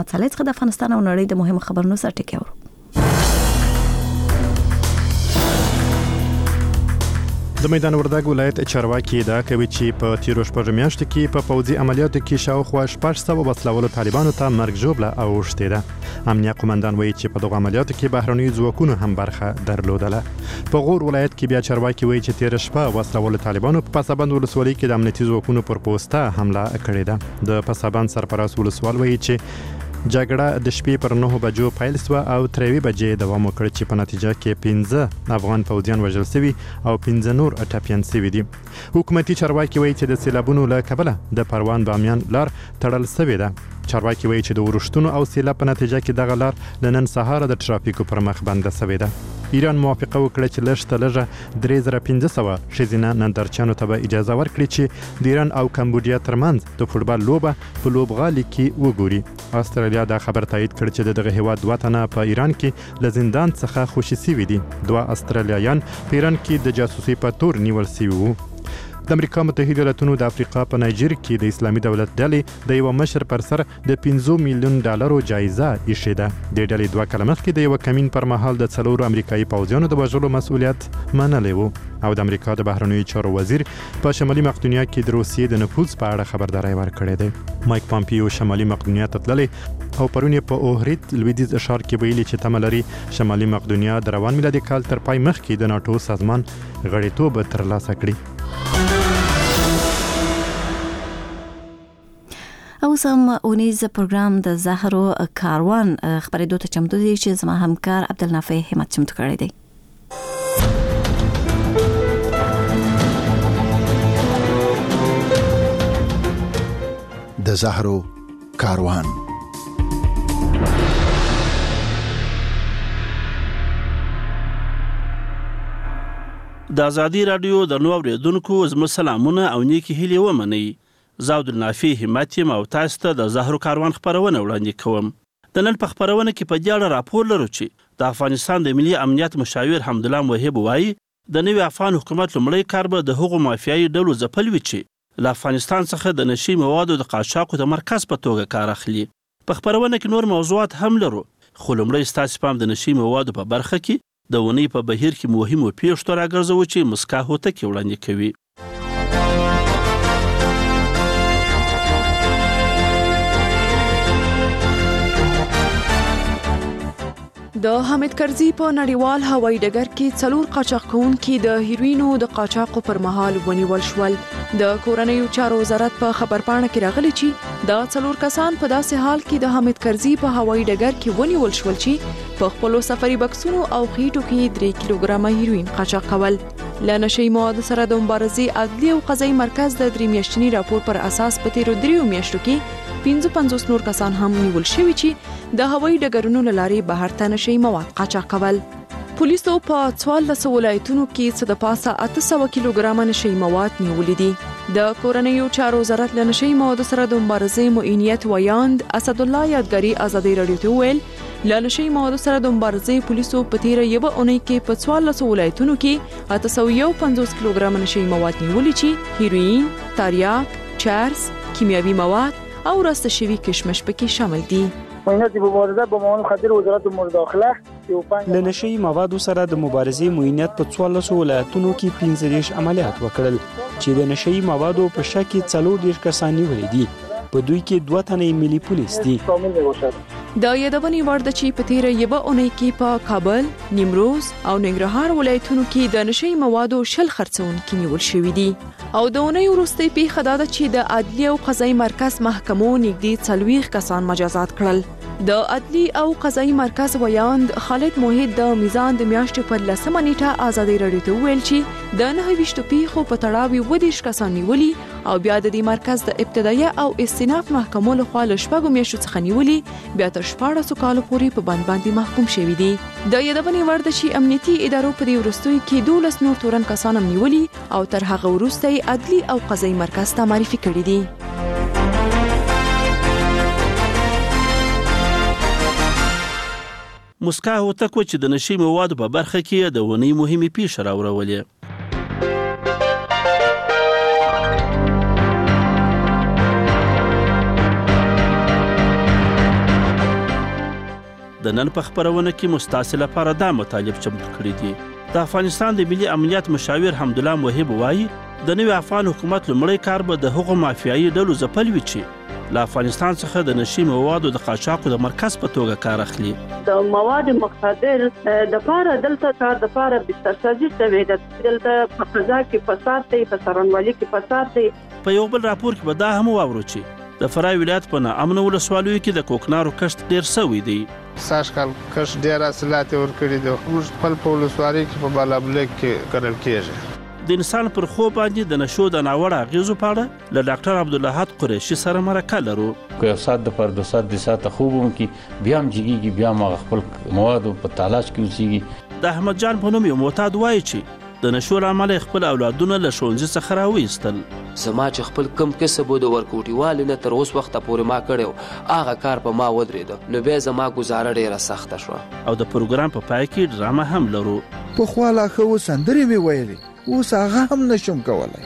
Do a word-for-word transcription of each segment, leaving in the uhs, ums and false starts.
مطلع څخه د افغانستان او نړۍ د مهمو خبرونو سره ټکی اورو. د میدان وردګ ولایت چارواکي دا کوي چې په تیرو شپږ میاشتو کې په پوځي عملیاتو کې شاوخوا شپږ سوه وسلوالو طالبانو ته مرګ ژوبله اوښتې ده. امنیه قومندان وایي چې په دغو عملیاتو کې بهرني ځواکونو هم برخه درلودله. په غور ولایت کې بیا چارواکي وایي چې تیره شپه وسلوالو طالبانو په پسابند ولسوالۍ کې د امنیتي ځواکونو پر پوسته حمله کړې ده. د پسابند سرپرست ولسوال وایي چې جګړه د شپې پر نهو بجو پیل شوه او تر یوې بجې دوام وکړ چې په نتیجه کې پنځه افغان پوځیان وژل شوي او پنځه نور ټپیان شوي دي. حکومتي چارواکي وایي چې د سیلابونو له کبله د پروان بامیان لار تړل شوې ده. چارواکي وایي چې د ورښتونو او سیلاب په نتیجه کې دغه لار له نن سهاره د ټرافیکو پر مخ بنده شوې ده. ایران موافقه وکړه چې لږ ته لږه درې زره پنځه سوه ښځینه نندارچیانو ته به اجازه ورکړي چې د ایران او کمبودیا ترمنځ د فوټبال لوبه په لوبغالي کې وګوري. استرالیا دا خبر تایید کړ چې دغه هیواد دوه تنه په ایران کې له زندان څخه خوشي شوي دي. دوه استرالیایان په ایران کې د جاسوسي په تور نیول شوي وو. د امریکا متحده ایالاتونو د افریقا په نایجر کې د اسلامي دولت ډلې د یو مشر پر سر د پنځه میلیون ډالرو جایزه ایښې ده. د ډلې دوه کاله مخکې د یو کمین پر مهال د څلورو امریکایي پوځیانو د وژلو مسؤلیت منلی و او د امریکا د بهرنیو چارو وزیر په شمالي مقدونیا کې د روسیې د نفوذ په اړه خبرداری ورکړی دی. مایک پامپیو شمالي مقدونیا ته تللی او پرون یې په اوهرید لویدیځ ښار کې ویلي چې تمه لري شمالي مقدونیا د روان میلادي کال تر پای مخکې د ناټو سازمان غړیتوب ترلاسه کړي. اوس هم اونیز پروګرام د زهرو کاروان خبرېدو ته چمتو دی چې زما همکار عبدالنافع همت چمتو کړی دی. د زهرو کاروان. د ازادي رادیو د نو اوریدونکو زما سلامونه او نیکی هیلې ومنئ. زه عبدالنافع همت یم او تاسو ته د زهرو کاروان خبرونه وړاندې کوم. د نن په خبرونه کې په دې اړه راپور لرو چې د افغانستان د ملي امنیت مشاور حمدالله موهب وایي د نوي افغان حکومت لومړی کار به د هغو مافیایي ډلو ځپل وي چې له افغانستان څخه د نشي موادو د قاچاقو د مرکز په توګه کار اخلي. په خبرونه کې نور موضوعات هم لرو خو لومړی ستاسو پام د نشي موادو په برخه کې د ونې په بهیر کې مهمو پیښو ته راګرځوو چې مسکا هوتک وړاندې کوي. د حامد کرزي په نړیوال هوایي ډګر کې څلور قاچاق کوونکي د هیروینو د قاچاقو پر مهال ونیول شول. د کورنیو چارو وزارت په خبرپاڼه کې راغلي چې دا څلور کسان په داسې حال کې د حامد کرزي په هوایي ډګر کې ونیول شول چې په خپلو سفري بکسونو او خېټو کې درې کیلوګرامه هیروین قاچاق کول. له نشي موادو سره د مبارزې عدلي او قضایي مرکز د درې میاشتني راپور پر اساس په تیرو دریو میاشتو کې پنځه پنځوس نور کسان هم نیول شوي چې د هوایي ډګرونو له لارې بهر ته نشي مواد قاچاق کول. پولیسو په څوارلس ولایتونو کې څه د پاسه اته سوه کیلوګرامه نشي مواد نیولي دي. د کورنیو چارو وزارت له نشي موادو سره د مبارزې معینیت ویاند اسد الله یادګاري ازادي رادیو ته ویل له نشي موادو سره د مبارزې پولیسو په تیره یوه اونۍ کې په څوارلس ولایتونو کې اته سوه یو پنځوس کیلوګرامه نشي مواد نیولي چې هیروین، تریاک، چرس، کیمیاوي مواد او راسته شوی کشمش پکې شامل دي. معاینات مبارزه با مواد خطر وزارت امور داخله له نشي موادو سره د مبارزې معینیت په څوارلس ولایتونو کې پنځه دېرش عملیات وکړل چې د نشي موادو په شک کې څلور دېرش کسان نیولي دي. په دوی کې دوه تنې ملي پولیس دي. د یادونې وړ ده چې په تیره یوه اونۍ کې په کابل، نیمروز او ننګرهار ولایتونو کې د نشي موادو شل خرڅونکي نیول شوي دي. او د اونۍ وروستۍ پیښه دا ده چې د عدلي او قضایي مرکز محکمو نږدې څلوېښت کسان مجازات کړل. د عدلي او قضایي مرکز ویاند خالد موحد د میزان د میاشتې پر لسمه نیټه ازادي رادیو ته وویل چې د نهه ویشتو پیښو په تړاو اووه دېرش کسان نیولي او بیا د دې مرکز د ابتدایه او استیناف محکمو لخوا له شپږو میاشتو څخه نیولي بیا تر شپاړسو کالو پورې په بند باندې محکوم شوي دي. د یادونې وړ ده چې امنیتي ادارو په دې وروستیو کې دولس نور تورن کسان هم نیولي او تر هغه وروسته یې عدلي او قضایي مرکز ته معرفي کړي دي. مسکا هوتک و چې د نشي موادو په برخه کې د ونې مهمې پیښې راوړولې. د نن په خبرونه کې مستاسل لپاره دا مطالب چمتو کړي دي. د افغانستان د ملي امنیت مشاور حمدالله موهب وایي د نوي افغان حکومت لومړی کار به د هغو مافیایي ډلو ځپل وي چې له افغانستان څخه د نشي موادو د قاچاقو د مرکز په توګه کار اخلي. د مواد مخدر د پاره دلته کار د پاره بسترسازي شوی د دلته په فضا کې فساد دی، په څارنوالۍ کې فساد دی. په یو بل راپور کې به دا هم واورو چې د فرای ولایت په ناامنو ولسوالیو کې د کوکنارو کښت ډیر سوی دی. سږ کال کښت ډیر حاصلات ورکړي دي. موږ خپل په ولسوالۍ کې په بالابلک کې کرل کېږي. د انسان پر خوب باندې د نشو د ناوړه اغیزو په اړه له ډاکټر عبدالحد قریشي سره مرکه لرو. که یو ساعت د پر دو ساعت د ساعته خوب هم کې بیا هم جګیږي، بیا هم خپل موادو په تلاش کې اوسېږي. د احمد جان په نوم یو معتاد وایي چې د نشو له امله خپل اولادونه له ښوونځي څخه راویستل. زما چې خپل کم کسب د ورکوټیوالي نه تر اوس وخته پورې ما کړی هغه کار په ما ودرېده، نو بیا زما ګزاره ډېره سخته شوه. او د پروګرام په پای کې ډرامه هم لرو. پخوا لا ښه سندرې مې ویلې، اوس هغه هم نشم کولای.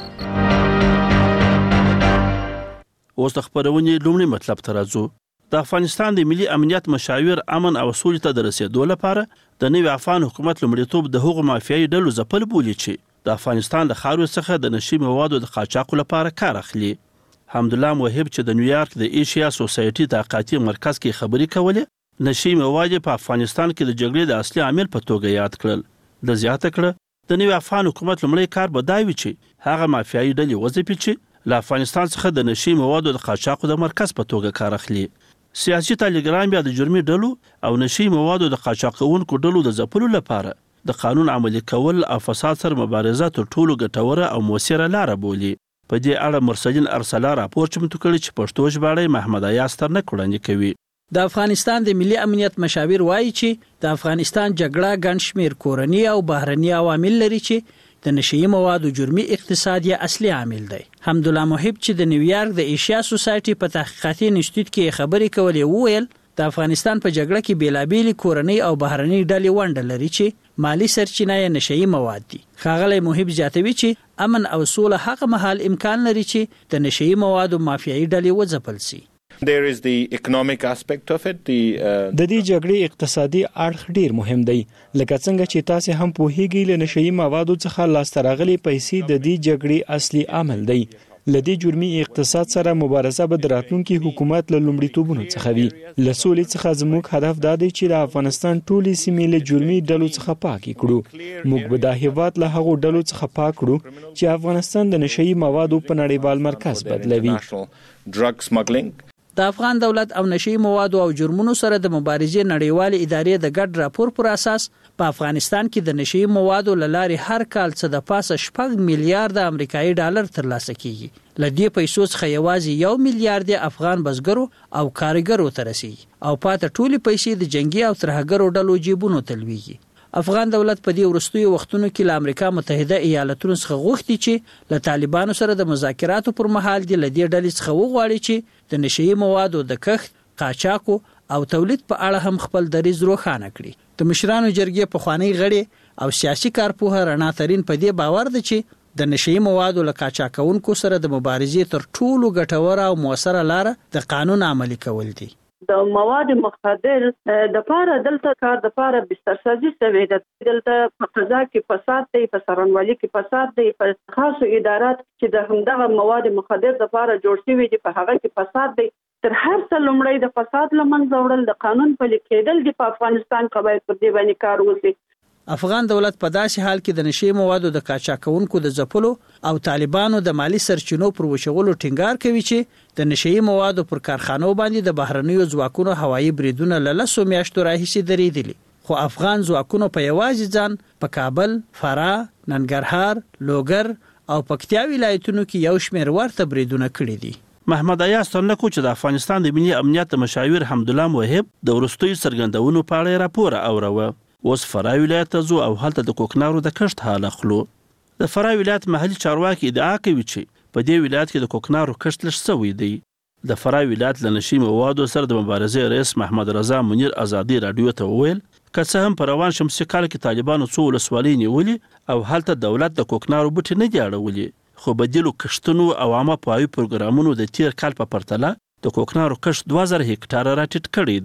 اوس د خبرونې لومړي مطلب ته راځو. د افغانستان د ملي امنیت مشاور امن او سولې ته د رسېدو لپاره د نوي افغان حکومت لومړیتوب د هغو مافیایي ډلو ځپل بولي چې د افغانستان د خاورې څخه د نشي موادو د قاچاقو لپاره کار اخلي. حمدالله موهب چې د نیویارک د ایشیا سوسایټي تحقیقاتي مرکز کې خبرې کولې، نشي مواد په افغانستان کې د جګړې د اصلي عامل په توګه یاد کړل. د زیاته کړه د نوي افغان حکومت لومړی کار به دا وي چې هغه مافیایي ډلې وځپي چې له افغانستان څخه د نشي موادو د قاچاقو د مرکز په توګه کار اخلي. سیاسي ټلګرام بیا د جرمي ډلو او نشي موادو د قاچاقونکو ډلو د ځپلو لپاره د قانون عملي کول او فساد سره مبارزه تر ټولو ګټوره او مؤثره لاره بولي. په دې اړه مرسلین ارسلا راپور چمتو کړی چې پښتو ژباړه محمد ایاز ترنک وړاندې کوي. د افغانستان د ملي امنیت مشاور وایي چې د افغانستان جګړه ګڼ شمېر کورني او بهرني عوامل لري چې د نشي موادو جرمي اقتصاد یا اصلي عامل دی. حمدالله موهب چې د نیویارک د ایشیا سوسایټي په تحقیقاتي انسټیټیوټ کې خبرې کولې وویل د افغانستان په جګړه کې بیلابېلې کورنۍ او بهرنۍ ډلې ونډه لري چې مالی سرچینه یې نشي مواد دي. ښاغلی موهب زیاتوي چې امن او سوله هغه مهال امکان لري چې د نشي موادو مافیایي ډلې وځپل سي. There is the economic aspect of it. The uh, د دې جګړې اقتصادي اړخ ډیر مهم دی. لکه څنګه چې تاسو هم پوهیږئ له نشي موادو څخه لاسته راغلي پیسې د دې جګړې اصلي عامل دی. لدې جرمي اقتصاد سره مبارزه به د راتلونکي حکومت له لومړیتوبونو څخه وي. له سولې څخه زموږ هدف دا دی چې د افغانستان ټولې سیمې له جرمي ډلو څخه پاکې کړو. موږ به د هیواد له هغو ډلو څخه پاک کړو چې افغانستان د نشي موادو په نړیوال مرکز بدلوي. drug smuggling د افغان دولت او نشي موادو او جرمونو سره د مبارزې نړیوالې ادارې د ګډ راپور پر اساس په افغانستان کې د نشي موادو لارې هر کال څه د پاسه شپږ میلیارډ امریکایي ډالر ترلاسه کیږي. له دې پیسو څخه یوازې یو میلیارډ افغان بزګرو او کارګرو ته رسیږي او پاته ټولې پیسې د جنگي او ترهګرو ډلو جیبونو ته لویږي. افغان دولت په دې وروستیو وختونو کې له امریکا متحده ایالاتونو څخه غوښتي چې له طالبانو سره د مذاکراتو پر مهال د لدې ډلې څخه وغواړي چې د نشي موادو د کښت، قاچاقو او تولید په اړه هم خپل دریځ روښانه کړي. د مشرانو جرګې پخوانی غړي او سیاسي کارپوه رڼا ترين په دې باور دي چې د نشي موادو له قاچاقونکو سره د مبارزې تر ټولو ګټوره او موثره لاره د قانون عملي کول دي. د مواد مخدر د پاره دلته کار د پاره بسترسازي شوی د دلته په فضا کې فساد دی، په څارنوالۍ کې فساد دی، په خاصو ادارات چې د همدغه مواد مخدر د پاره جوړ شوی دي په هغه کې فساد دی. تر هر څه لومړی د فساد لمنځه وړل د قانون پلي کېدل دي. په افغانستان کې باید پر دې باندې کار وشي. افغان دولت په داسې حال کې د نشي موادو د قاچاقونکو د ځپلو او طالبانو د مالی سرچینو پر وشغلو ټینګار کوي چې د نشي موادو پر کارخانو باندې د بهرنیو ځواکونو هوایي بریدونه له لسو میاشتو راهیسې درېدلي. خو افغان ځواکونو په یوازې ځان په کابل، فراه، ننګرهار، لوګر او پکتیا ولایتونو کې یو شمېر ورته بریدونه کړي دي. محمد ایاز ترنکو چې د افغانستان د ملي امنیت مشاور حمدالله موهب د وروستیو څرګندونو په اړه راپور اوروه. اوس فرای ولایت ته ځو او هلته د کوکنارو د کښت حال اخلو. د فرای ولایت محلي چارواکي ادعا کوي چې په دې ولایت کې د کوکنارو کښت لږ شوی دی. د فرای ولایت له نشي موادو سره د مبارزې رئیس محمد رضا منیر ازادي رادیو ته وویل که څه هم په روان شمسي کال کې طالبانو څو ولسوالۍ نیولې او هلته دولت د کوکنارو بوټي نه دي اړولي، خو بدیلو کښتونو او عامه پوهاوي پروګرامونو د تیر کال په پرتله د کوکنارو کښت دوه زره هکټاره راټیټ کړی دی.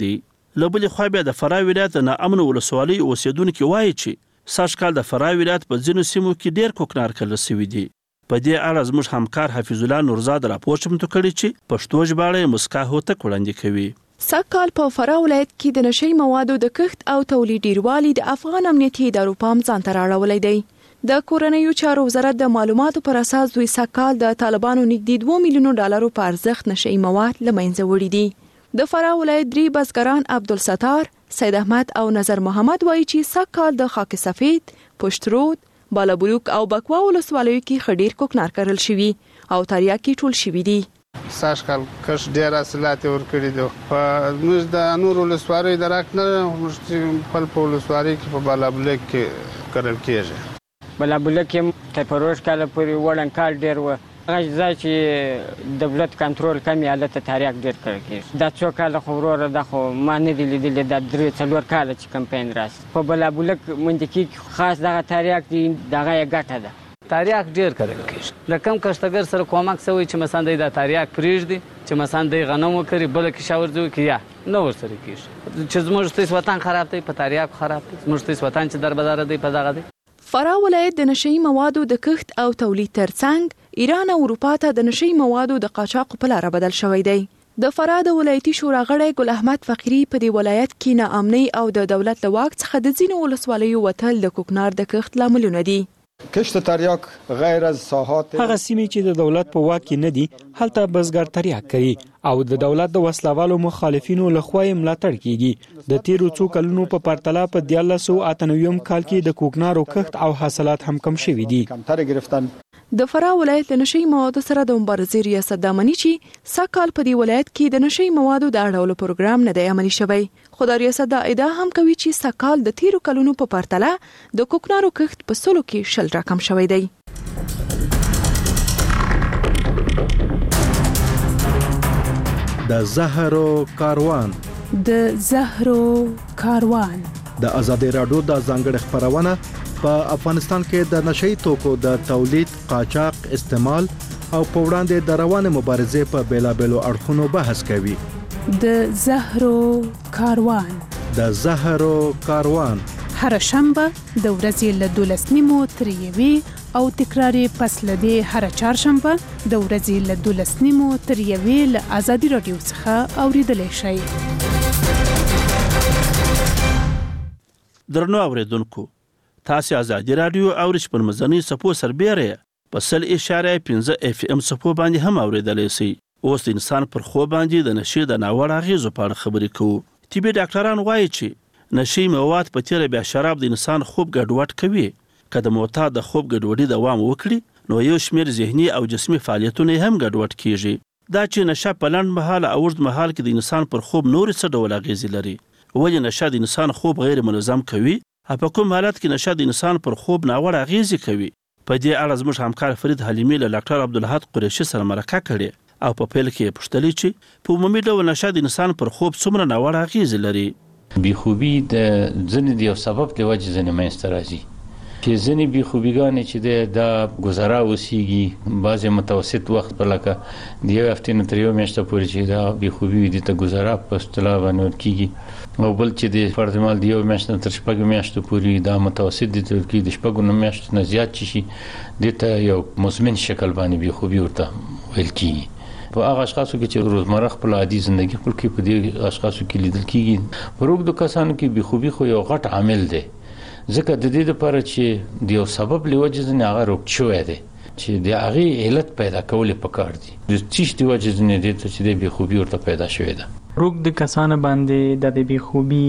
له بلې خوا بیا د فراه ولایت د ناامن ولسوالۍ اوسیدونکي وایي چې سږ کال د فراه ولایت په ځینو سیمو کې ډېر کوکنار کرل سوي دي. په دې اړه زموږ همکار حفیظ الله نورزاد راپور چمتو کړی چې پښتو ژباړه یې مسکا هوتک وړاندې کوي. سږ کال په فراه ولایت کې د نشي موادو د کښت او تولید ډیروالي د افغان امنیتي ادارو پام ځان ته راوړلی دی. د کورنیو چارو وزارت د معلوماتو پر اساس دوی سږ کال د طالبانو نږدې دوه میلیونو ډالرو په ارزښت نشي مواد له منځه وړي دي. د فراه ولایت درې بزګران عبدالستار، سید احمد او نظر محمد وایي چې سږ کال د خاک سفید، پشت رود، بالابلوک او بکوا ولسوالیو کې خډیر کوکنار کرل شوي او تریاکي ټول شوي دي. سږ کال کښ ډېر حاصلات یې ورکړي دي. په موږ د نورو ولسوالیو درک نه موږ خپل په ولسوالۍ کې په بالابلوک کې کرل کېږي. بالابلوک کې تر پروژ کال پورې وړاندې کال ډېر و. هغه ځای چې دولت کنټرول کم یا هلته تریاک ډېر کرل کېږي. دا څو کاله خو وروره دا خو ما نه دي لیدلي، دا درې څلور کاله چې کمپاین راسي. په بالابلوک منطقې کې خاص دغه تریاک دی، دغه یې ګټه ده. تریاک ډېر کرل کېږي. له کم کښتګر سره کومک شوی چې مثلا دی دا تریاک پرېږدي، چې مثلا دی غنم وکري، بله کې شاورځي وکړي، یا نه ورسره کېږي. چې زموږ ستاسې وطن خراب دی، په تریاک خراب دی. زموږ ستاسې وطن چې دربداره دی په دغه دی. فراه ولایت د نشي موادو د کښت او تولید ترڅنګ ایران او اروپا ته د نشي موادو د قاچاق په لاره بدل شوی دی. د فراه د ولایتي شورا غړی ګل احمد فقیری په دې ولایت کې ناامنۍ او د دولت له واک څخه د ځینو ولسوالیو وتل د کوکنار د کښت لاملونه دي. کشت تریاک غیر از ساحات هغه سیمې چې د دولت په واک کې نه دي هلته بزګر تریاک کوي او د دولت د وسلوالو مخالفینو لخوا یې ملاتړ کیږي. د تیرو څو کلونو په پرتله په دیارلس سوه اته نوي کال کې د کوکنارو کښت او حاصلات هم کم شوي دي. د فراه ولایت له نشي موادو سره د مبارزې ریاست دا مني چې سږ کال په دې ولایت کې د نشي موادو د اړولو پروګرام نه دی عملي شوی. خو دا ریاست دا ادعا هم کوي چې سږ کال د تیرو کلونو په پرتله د کوکنارو کښت په سلو کې شل راکم شوی دی. د زهرو کاروان د زهرو کاروان د ازادي راډیو د ځانګړي خبرونه په افغانستان کې د نشئی توکو د تولید، قاچاق، استعمال او په وړاندې د روانې مبارزې په بیلابېلو اړخونو بحث کوي. د زهرو کاروان د زهرو کاروان هر شنبه د ورځې له دولس نیمو تر یوې او تکرار پس له دې هر چهارشنبه د ورځې له دولس نیمو تر یوې له ازادي راډیو څخه اوریدلی شئ. درنو اوریدونکو، تاسو ازادي رادیو او رښ پر مزنی سپو سربېره په سل اشاره پنځه اف ام سپو باندې هم اوریدلی شئ. اوس د انسان پر خو باندې د نشي د ناوړه اغیزو په اړه خبرې کوو. طبي ډاکټران وایي چې نشي مواد په تیره بیا شراب د انسان خوب ګډوډ کوي. که د معتاد د خوب ګډوډي دوام وکړي نو یو شمېر ذهني او جسمي فعالیتونه هم ګډوډ کیږي. دا چې نشه په لنډ مهال او اوږد مهال کې د انسان پر خوب نور څه ډول اغیزې لري. ولې نشه د انسان خوب غیر منظم کوي؟ په کوم حالت کې نشه د انسان پر خوب ناوړه اغیزې کوي؟ په دې اړه زموږ همکار فرید حلیمي له ډاکټر عبدالحق قریشي سره مرکه کړې او په پیل کې پوښتلې چې په عمومي ډول نشه د انسان پر خوب څومره ناوړه اغیزې لري. بیخوبي د ځینې د یو سبب له وجې ځینې منځته راځي چې ځینې بیخوبیګانې چې د ګذرا اوسیږي، بعضې متوسط وخت په لکه د یو هفتې نه تر یو میاشته پورې چې دا بیخوبي وي دې ته ګذرا په اصطلاح باندې ورکېږي، او بل چې د فرض مال د یو میاشت نه تر شپږو میاشتو پورې دا متوسط دي تر کې د شپږو نه میاشتو نه زیات شي دې ته یو مزمن شکل باندې بیخوبي ورته ویل کېږي. په هغه اشخاصو کې چې روزمره خپل عادي ژوندۍ خپل کې په دې اشخاصو کې لیدل کېږي. په روږدو کسانو کې بیخوبي خو یو غټ عامل دی، ځکه د دې لپاره چې د یو سبب له وجې ځینې هغه روږد شوی دی چې د هغې علت پیدا کول یې پکار دي. د څه د وجې ځینې دې ته چې د بیخوبي ورته پیدا شوې ده. روږد کسانو باندې د بیخوبي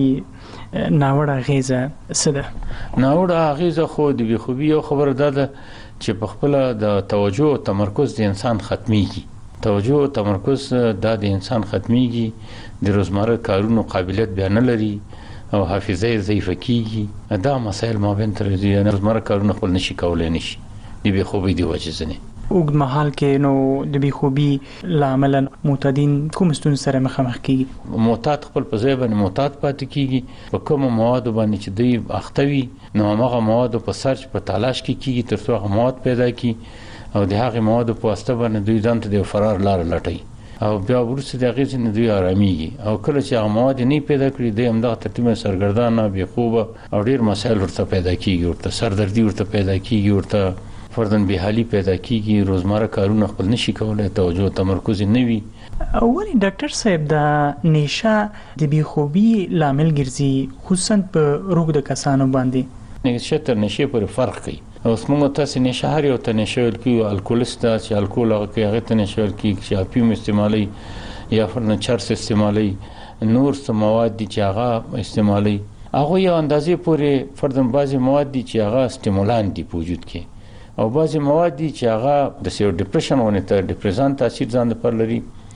ناوړه اغیزه څه ده؟ ناوړه اغیزه خو د بیخوبي یو خبره ده چې په خپله د توجه او تمرکز د انسان ختمیږي. توجه او تمرکز دا د انسان ختمیږي، د روزمره کارونو قابلیت بیا نه لري او حافظه یې ضعیفه کیږي. دا مسایل مابین تر دې روزمره کارونه خپل نشي کولی نشي د بیخوبي د وجې ځینې. اوږد مهال کې نو د بیخوبي له امله معتادین کوم ستونزو سره مخامخ کیږي؟ معتاد خپل په ځای باندې معتاد پاتې کیږي. په کومو موادو باندې چې دوی اخته وي نو هماغه موادو په سرچ په تلاش کې کیږي تر څو هغه مواد پیدا کړي او د هغې موادو په واسطه باندې دوی ځان ته د فرار لاره لټوي او بیا ورسره د هغې نه دوی آرامېږي او کله چې هغه مواد نه پیدا کړي دی همدغه ترتیبه سرګردانه بې خوبه او ډېر مسایل ورته پیدا کېږي ورته سردردي ورته پیدا کېږي ورته فردن بېحالي پیدا کېږي روزمره کارونه خپل نشي کولی توجه تمرکز نه وي. ولې ډاکټر صاحب د نشه د بېخوبي لامل ګرځي خصوصا په روږدو کسانو باندې؟ نشه تر نشې پورې فرق کوي. اوس موږ تاسې نشه هر یو ته نشه ویل کېږي الکولیست ده چې الکول هغه کوي هغې ته نشه ویل کېږي چې افیوم استعمالوي یا فرضاً چرس استعمالوي نور څه مواد دي چې هغه استعمالوي هغوی یو اندازې پورې فرضاً بعضې مواد دي چې هغه سټیمولان دي په وجود کې او بعضې مواد دي چې هغه داسې یو ډپریشن غوندې ته ډپریزان تاثیر ځان دپاره لري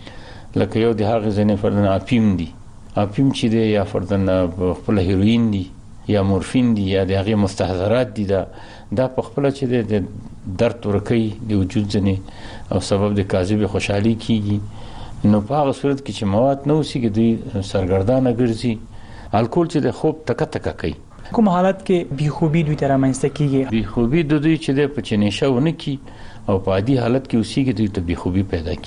لکه یو د هغې ځینې فرضاً افیم دي افیم چې دی یا فرضاً خپله هیروین دي یا مورفین دي یا د هغې مستحضرات دي دا دا په خپله چې د درد ورکوي د وجود ځینې او سبب د کاذبې خوشحالي کېږي نو په هغه صورت کې چې مواد نه اوسېږي دوی سرګردانه ګرځي. الکول چې د خوب تکه تکه کوي. کوم حالت کې بېخوبي دوی ته رامنځته کېږي؟ بېخوبي د دوی چې دی په چې نشه ونه کړي او په عادي حالت کې اوسېږي دوی ته بېخوبي پیدا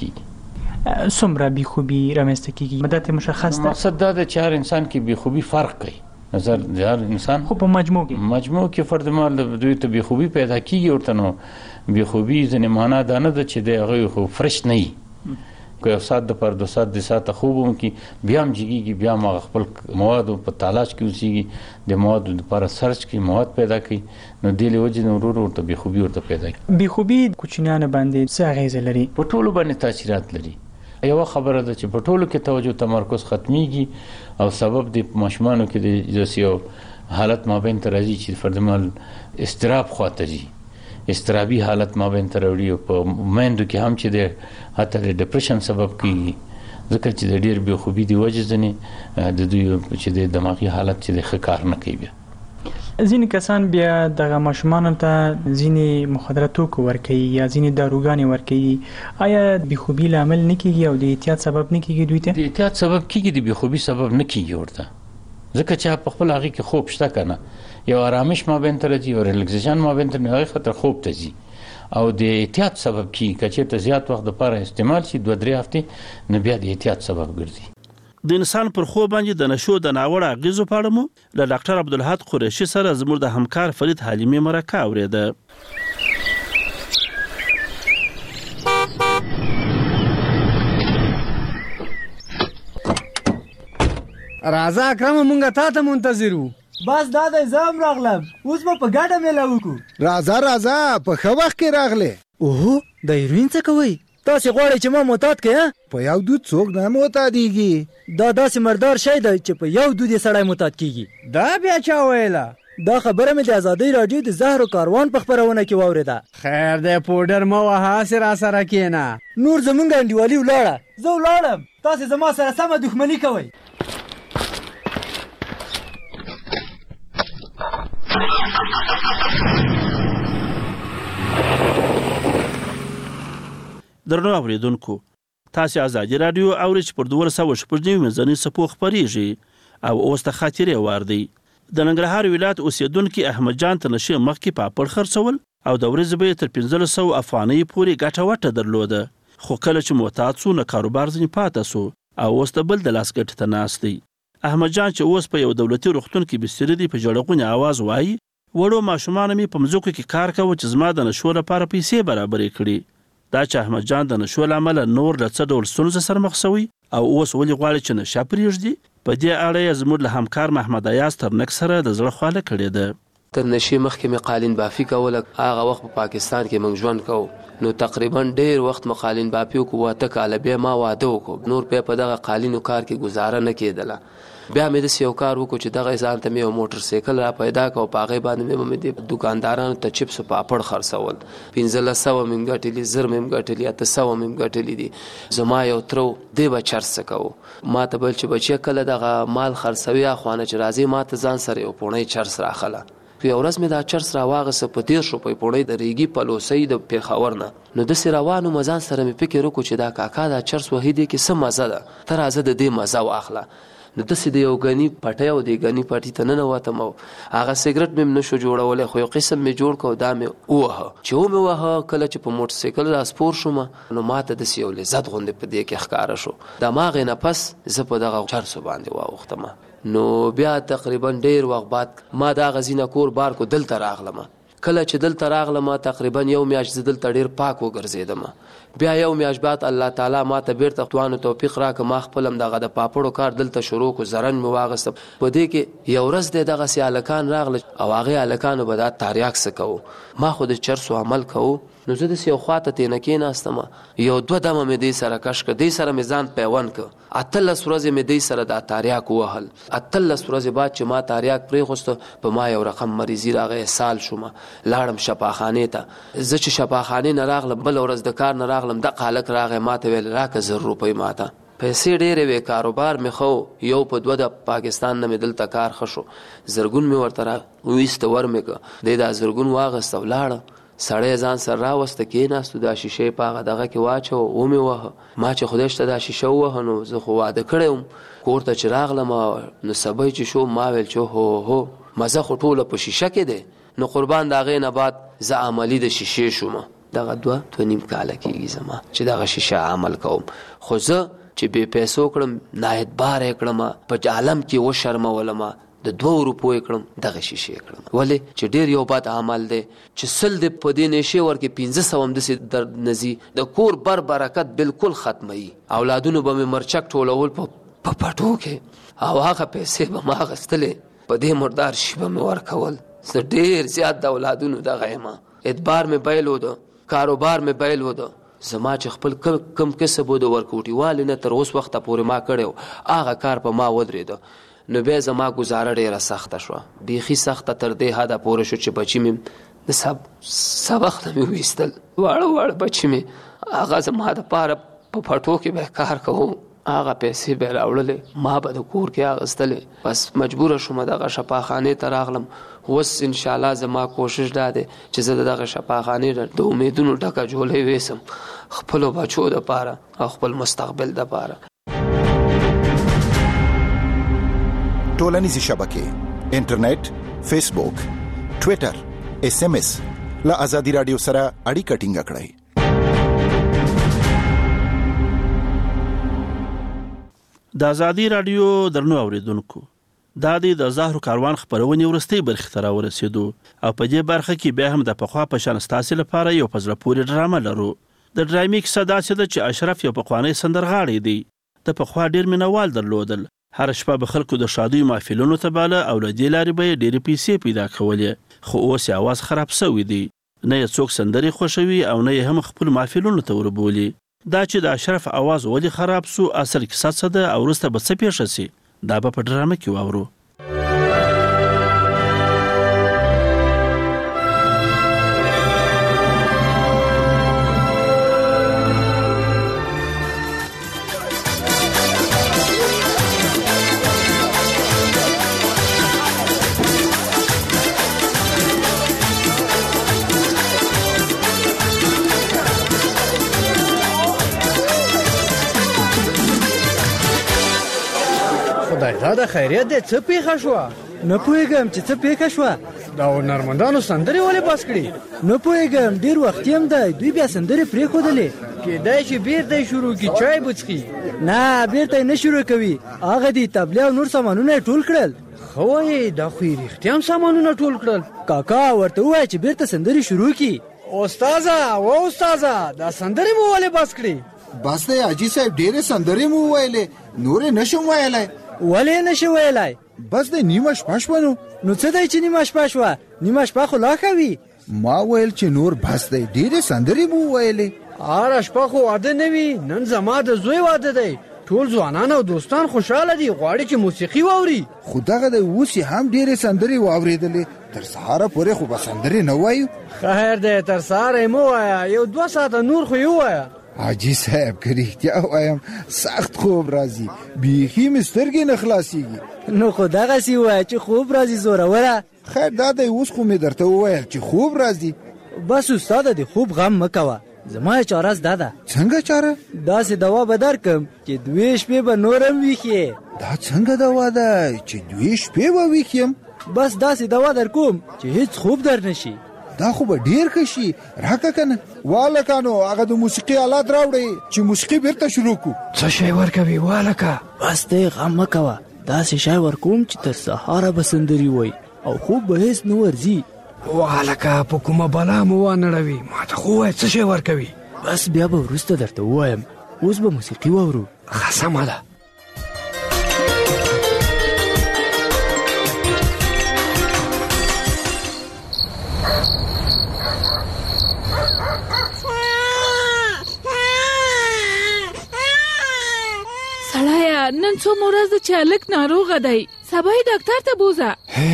کېږي. څومره بېخوبي رامنځته کېږي؟ مدت مشخص ده؟ مقصد دا ده چې هر انسان کې بېخوبي فرق کوي نظر د هر انسان خو په مجموع کې مجموع کې فرد مال دوی ته بېخوبي پیدا کېږي ورته نو بېخوبي ځینې معنا دا نه ده چې د هغوی خو فرش نه وي که یو ساعت دپاره دو ساعت درې ساعته خوب هم کړي بیا هم جګېږي بیا هم هغه خپل موادو په تلاش کې اوسېږي د موادو دپاره سرچ کړي مواد پیدا کړي نو دې له وجې نه ورو ورو ورته بېخوبي ورته پیدا کړي. بېخوبي کوچنیانو باندې څه اغېزه لري؟ په ټولو باندې تاثیرات لري. یوه خبره ده چې په ټولو کې توجه تمرکز ختمیږي او سبب د ماشومانو کې د داسې یو حالت مابین ته راځي چې فرضمال اضطراب خواته ځي اضطرابي حالت مابین ته راوړي او په میندو کې هم چې د حتی د ډپریشن سبب کېږي ځکه چې د ډېر بېخوبي د وجې ځینې د دوی چې د دماغي حالت چې د ښه کار نه کوي. بیا ځینې کسان بیا دغه ماشومانو ته ځینې مخدره توکو ورکوي یا ځینې داروګانې ورکوي. آیا بېخوبي لامل نه کېږي او د احتیاط سبب نه کېږي دوی ته؟ د احتیاط سبب کېږي د بېخوبي سبب نه کېږي ورته ځکه چې په خپل هغې کې خوب شته که نه یو آرامش مابین ته راځي یو ریلیکسیشن مابین ته هغې خاطر خوب ته ځي او د احتیاط سبب کېږي که چېرته زیات وخت دپاره استعمال شي دوه درې هفتې نو بیا د احتیاط سبب ګرځي. د انسان پر خوب باندې د نشو د ناوړه اغېزو په اړه مو له ډاکټر عبدالحد قریشي سره زموږ د همکار فرید حلیمي مرکه اورېده. راځه اکرم مونږه تا ته منتظر وو. بس دا د زم راغلم اوس به په ګډه میله وکړو. راځه راځه په ښه وخت کې راغلې. اوهو د هیروین څه کوئ؟ تاسې غواړئ چې ما معتاد کړئ؟ په یو دود څوک نه معتادېږي. دا داسې مردار شی دی چې په یو دود یې سړی معتاد کېږي. دا بیا چا ویله؟ دا خبره مې د ازادۍ راډیو د زهر و کاروان په خپرونه کې واورېده. خیر دی پوډر مه وهه هسې راسره کښېنه. نور زمونږ انډیوالي ولاړه زه ولاړم تاسې زما سره سمه دښمني کوئ. درنو اوریدونکو تاسو ازادي رادیو اورئ چې پر دوه سوه شپږ نوي منځني څپو خپرېږي او اوس د خاطرې وار دی. د ننګرهار ولایت اوسېدونکي احمد جان ته نشې مخکې پاپړ خرڅول او د ورځې به یې تر پنځلس سوه افغانۍ پورې ګټه وټه درلوده خو کله چې معتاد سو نه کاروبار ځینې پاته سو او اوس د بل د لاس ګټې ته ناست دی. احمد جان چې اوس په یو دولتي روغتون کې بستر دی په ژړغونې اواز وایي وړو ماشومانو مې په مځکو کې کار کوه چې زما د نشو لپاره پیسې برابرې کړي. دا چې احمد جان د نشو له امله نور له څه ډول ستونزو سره مخ شوی او اوس ولې غواړي چې نشه پرېږدي په دې اړه یې زموږ له همکار محمد ایاز ترنک سره د زړه خواله کړې ده. تر نشې مخکې مې قالین بافي کوله هغه وخت په پاکستان کې موږ ژوند کوو نو تقریبا ډېر وخت مې قالین بافي وکړو اته کاله بیا ما واده وکړو نور بیا په دغه قالینو کار کې ګزاره نه کېدله. بیا مې داسې یو کار وکړو چې دغه ځان ته مې یو موټر سایکل را پیدا کړو په هغې باندې مې مې د دوکاندارانو ته چپس پاپړ خرڅول پنځلس سوه مې م ګټلي زر مې م ګټلي اته سوه مې م ګټلي دي. زما یو تره دی به چرس څه کوو ما ته ویل چې بچیه کله دغه مال خرڅوي اخوانه چې راځي ما ته ځان سره یو پوڼۍ چرس راخله. یو ورځ مې دا چرس راواغسته په دېرشو روپۍ پوڼۍ د ریګي پلوسۍ د پېښور نه نو داسې روان وم ځان سره مې فکر وکړو چې دا کاکا دا چرس وهي دی کې څه مزه ده ته راځه د دې مزه واخله. نو داسې د یو غني پټۍ او د غني پټۍ ته ننوتم او هغه سګرټ مې نشو جوړولی خو یو قسم مې جوړ کړ دا مې ووهه چې ومې ووهه کله چې په موټرسایکل راسپور شوم نو ماته داسې یو لذت غوندې په دې کې ښکاره شو د هماغې نه پس زه په دغه چرسو باندې واوښتم نو بیا تقریبا ډېر وخت بعد ما د هغه ځینه کور بار کو دلته راغلم کله چې دلته راغلم تقریبا یو میاشت زه دلته ډېر پاک وګرځېدم بیا یو میاشت بعد الله تعالی ما ته بیرته توانو توفیق راکړ ما خپل هم دغه د پاپړو کار دلته شروع کو زرن مې واغستم په دې کې یو ورځ د دغسې هلکان راغله او هغې هلکانو به دا تاریاک څه کوو ما خو د چرسو عمل کوو نو زه داسې یو خواته تېنه کېناستم یو دوه دمه مې دې سره کش کړه دې سره مې ځان پیوند کړ اتلس ورځې مې دې سره دا تاریاک ووهل اتلس ورځې بعد چې ما تاریاک پرېښوسته په ما یو رقم مریضي راغی سال شوم لاړم شفاخانې ته زه چې شفاخانې نه راغلم بله ورځ د کار نه راغلم دغه هلک راغی ما ته ویل راکړه زر روپۍ ما ته پیسې ډېرې وې کاروبار مې ښه یو په دوه د پاکستان نه مې دلته کار ښه شو زرګون مې ورته را ویسته ور مې کړه دی دا زرګون واغسته ولاړه سړی ځان سره راوسته کېناستو دا شیشې په هغه دغه کې واچوه ومې وهه ما چې خدای شته دا شیشه ووهه نو زه خو واده کړی وم کور ته چې راغلم نو سبی چې شو ما ویل چې هو هو مزه خو ټوله په شیشه کې دی نو قربان د هغې نه بعد زه عملي د شیشې شوم دغه دوه دوه نیم کاله کېږي زما چې دغه شیشه عمل کوم خو زه چې بې پیسو کړم نااعتباره یې کړم په عالم کې وشرمولم د دوه روپو یې کړم دغه شیشې کړم ولې چې ډېر یو بد عمل دی چې سل دې په دې نشې ورکې پنځه سوه هم داسې درد نه ځي د کور بر برکت بالکل ختموي اولادونو به مې مرچک ټولول په پټو کې او هغه پیسې به ما اخیستلې په دې مردار شي به مې ورکول زه ډېر زیات د اولادونو دغه یم اعتبار مې بیل وده کاروبار مې بیل وده زما چې خپل کم کسب و د ورکوټیوالې نه تر اوس وخته پورې ما کړی و هغه کار په ما ودرېده نو بیا زما ګزاره ډېره سخته شوه بیخي سخته تر دې حده پورې شو چې بچي مې د سب سبق ته مې ویستل واړه واړه بچي مې هغه زما دپاره په پټو کې به کار کوو هغه پیسې به یې راوړلې ما به د کور کې اخیستلې بس مجبوره شوم دغه شفاخانې ته راغلم اوس انشاءالله زما کوشش دا دی چې زه د دغه شفاخانې د امیدونو ډکه جولۍ ویسم خپلو بچو دپاره او خپل مستقبل دپاره ټولنیزې شبکې انټرنیټ فیسبوک ټویټر اس ام اس له ازادي راډیو سره اړیکه ټینګه کړئ د ازادي راډیو درنو اوریدونکو دا د زهرو کاروان خبرونه ورستۍ برخه ته راورسېدو او په دې برخه کې بیا هم د پخوا په شان ستاسو لپاره یو په زړه پورې ډرامه لرو د ډرامې کیسه داسې ده چې اشرف یو پخوانی سندرغاړی دی د پخوا ډېر مینوال درلودل هر شپه به خلکو د شادیو محفلونو ته باله او له دې لارې به یې ډېرې پیسې پیدا کولې خو اوس یې اواز خراب سوی دی نه یې څوک سندرې خوښوي او نه یې هم خپل محفلونو ته وربولي دا چې د اشرف اواز ولې خراب سو اصل کیسه څه ده او وروسته به څه پیښه سي دا به په ډرامه کې واورو دا د خیریت دی څه پیښه شوه نه پوهېږم چې څه پیښه شوه دا هنرمندانو سندرې ولې بس کړي نه پوهېږم ډېر وختي هم دی دوی بیا سندرې پرېښودلې کېدای شي بیرته یې شروع کړي چای به څښي نه بیرته یې نه شروع کوي هغه دي تبلې او نور سامانونه یې ټول کړل ښه وایې دا خو یې رښتیا هم سامانونه ټول کړل کاکا ورته ووایه چې بیرته سندرې شروع کړي استاذه و استاذه دا سندرې مو ولې بس کړي بس دی حاجي صاحب ډېرې سندرې مو وویلې نورې نشم ویلی ولې نشي ویلی بس دی نیمه شپه شوه نو نو څه دی چې نیمه شپه شوه نیمه شپه خو لا ښه وي ما ویل چې نور بس دی ډېرې سندرې مو وویلې هره شپه خو واده نه وي نن زما د زوی واده دی ټول ځوانان او دوستان خوشحاله دي غواړي چې موسیقي واوري خو دغه دی اوس یې هم ډېرې سندرې واورېدلې تر سهاره پورې خو به سندرې نه وایو خیر دی تر سهاره یې مه وایه یو دوه ساعته نور خو یې ووایه حاجي صاحب که رښتیا وایم سخت خوب راځي بیخي مې سترګې نه خلاصېږي نو خو دغسې ووایه چې خوب راځي زوروره خیر دا دی اوس خو مې درته وویل چې خوب راځي بس استاده د خوب غم مه کوه زما چاره زده ده. څنګه چاره؟ داسې دوا به درکم چې دوې شپې به نورم ویښې. دا څنګه دوا ده چې دوې شپې به ویښ یم؟ بس داسې دوا در کوم چې هیڅ خوب در نشي. دا خو به ډیر ښه شي، راکه که نه. والکانو هغه د موسیقي آلات راوړئ چې موسیقي بیرته شروع کړو. څه شی ورکوي والکه؟ بس دی غم مه کوه، داسې شی ورکوم چې تر سهاره به سندرې وایي او خوب به هیڅ نه ورځي. والکه په کومه بلا مو وانړوي، ما ته خو ووایه څه شی ورکوي. بس بیا به وروسته درته ووایم، اوس به موسیقي واورو. ښه سمه ده. سړیه نن څومره ورځ ده چې هلک ناروغه دی، سبا یې ډاکټر ته بوځه.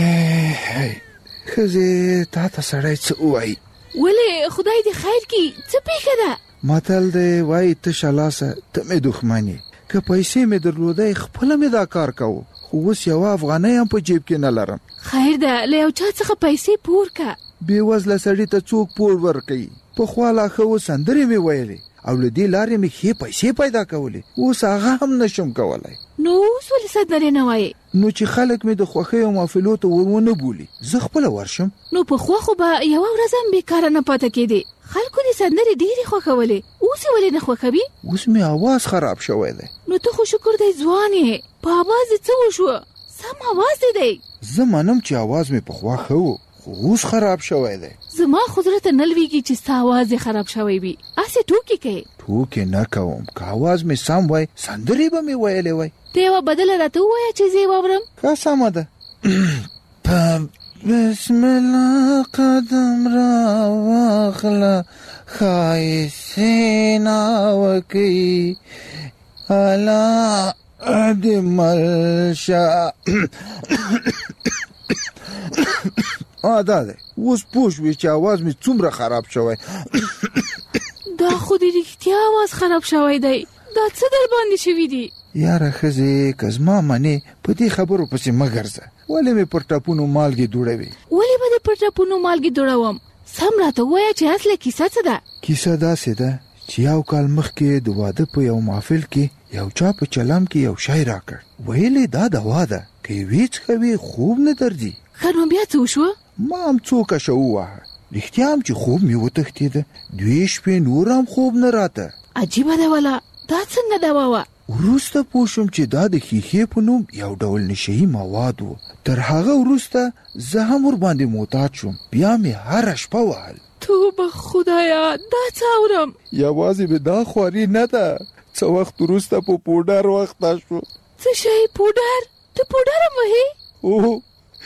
ښځې تا ته سړی څه ووایي؟ ولې خدای دې خیر کړي، څه پېښه ده؟ متل دی وایي تشه لاسه ته مې دښمن یې. که پیسې مې درلودی خپله مې دا کار کوو، خو اوس یوه افغانۍ هم په جیب کې نه لرم. خیر ده له یو چا څخه پیسې پور که. بې وزله سړي ته څوک پور ورکوي؟ پخوا لا ښه و سندرې مې ویلې او له دې لارې مې ښې پیسې پیدا کولې، اوس هغه هم نشم کولی. نو اوس ولې سندرې نه وایې؟ نو چې خلک مې د خوښیو محفلو ته ور ونه بولي زه خپله ورشم. نو پخوا خو به یوه ورځ هم بېکاره نه پاته کېدې، خلکو دې سندرې ډېرې خوښولې، اوس یې ولې نه خوښوي؟ اوس مې اواز خراب شوی دی. نو ته خو شکر دی ځوان یې، په اواز دې څه وشوه؟ سم اواز دې دی. زه منم چې اواز مې پخوا ښه و، خو اوس خراب شوی دی. زما خو زړه ته نه لوېږي چې ستا اواز یې خراب شوی وي، هسې ټوکې کوې. ټوکې نه کوم، که اواز مې سم وای سندرې به مې ویلې وای. ته یوه بدله راته ووایه چې زه یې واورم. ښه سمه ده. بسم الله قدم را واخله ښایستې ناوکۍ الله دې مل شه. دا دی اوس پوه شوې چې اواز مې څومره خراب شوی. دا خو دې رښتیا اواز خراب شوی دی، دا څه در باندې شوي دي؟ یاره ښځې که زما منې په دې خبرو پسې مه ګرځه. ولې مې پر ټپونو مالګې دوړوي؟ ولې به دې پر ټپونو مالګې دوړوم؟ سم راته ووایه چې اصله کیسه څه ده؟ کیسه داسې ده چې یو کال مخکې د واده په یو محفل کې یو چا په چلم کې یو شی راکړ. ویلې دا دوا ده، که یې ویې څښوې خوب نه درځي. ښه نو بیا څه وشوه؟ ما هم څو کشه ووهه، رښتیا هم چې خوب مې وتښتېده، دوې شپې نور هم خوب نه راته. عجیبه ده وله، دا څنګه دوا وه؟ وروسته پوه شوم چې دا د ښیښې په نوم یو ډول نشهیي مواد و. تر هغه وروسته زه هم ورباندې معتاد شوم، بیا مې هره شپه وهل. توبه خدایا، دا څه اورم؟ یوازې مې دا خواري نه ده، څه وخت وروسته په پوډر وخته شو. څه شی پوډر؟ ته پوډر هم وهې؟ او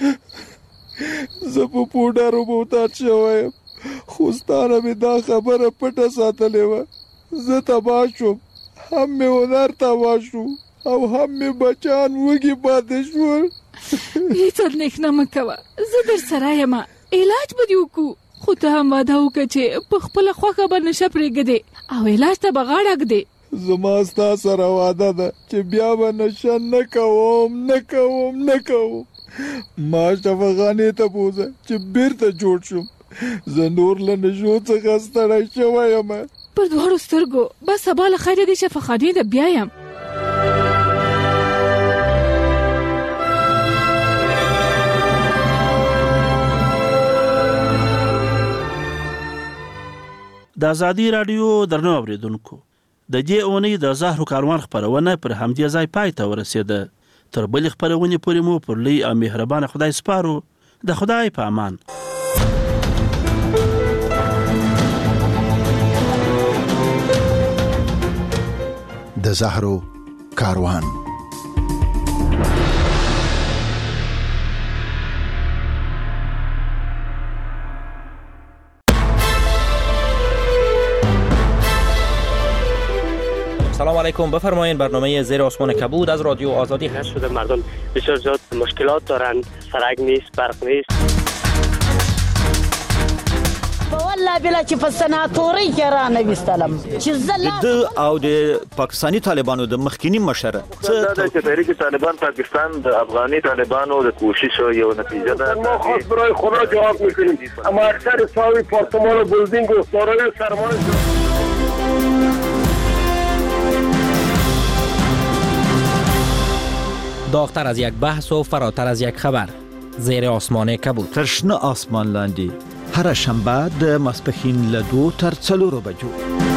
زه په پوډرو معتاد شوی یم، خو ستا نه مې دا خبره پټه ساتلې وه. زه تباه شوم، هم مې هنر تباه شو او هم مې بچان وږي پاتې شول. هېڅ اندېښنه مه کوه، زه در سره یم، علاج به دې وکړو. خو ته هم واده وکړه چې په خپله خوښه به نشه پرېږدې او علاج ته به غاړه ږدې. زما ستا سره واده ده چې بیا به نشه نه کوم نه کوم نه کوم. ما شفاخانې ته بوځه چې بیرته جوړ شم. زه نور له نشو څخه ستړی شوی یم. پر دواړو سترګو، بس سبا له خیره دې شفاخانې ته بیا یم. د ازادي راډیو درنو اوریدونکو، د دې اونۍ د زهرو کاروان خپرونه پر همدې ځای پای ته ورسېده. تر بلې خپرونې پورې مو پر لوی او مهربانه خدای سپارو. د خدای په امان. د زهرو کاروان. سلام علیکم، بفرمایید. برنامه زیر آسمان کبود از رادیو آزادی هست. شده مردم بسیار زیاد مشکلات دارند، سرک نیست، برق نیست. والله بلا چې په سناتوري کې را نه وستلم چې زله د او د پاکستانی طالبانو د مخکینی مشره څه چې تحریک طالبان پاکستان د افغاني طالبانو د کوشش یو نتیجه ده. ما خاص برای خدا جواب میکنیم. اما اکثر ساوی پارتمان و بلدینگ و سارای سرمان داغتر از یک بحث و فراتر از یک خبر. زیر آسمان کبود. تر شنه آسمان لاندې هر شنبه د ماسپښین له دوه تر څلورو بجو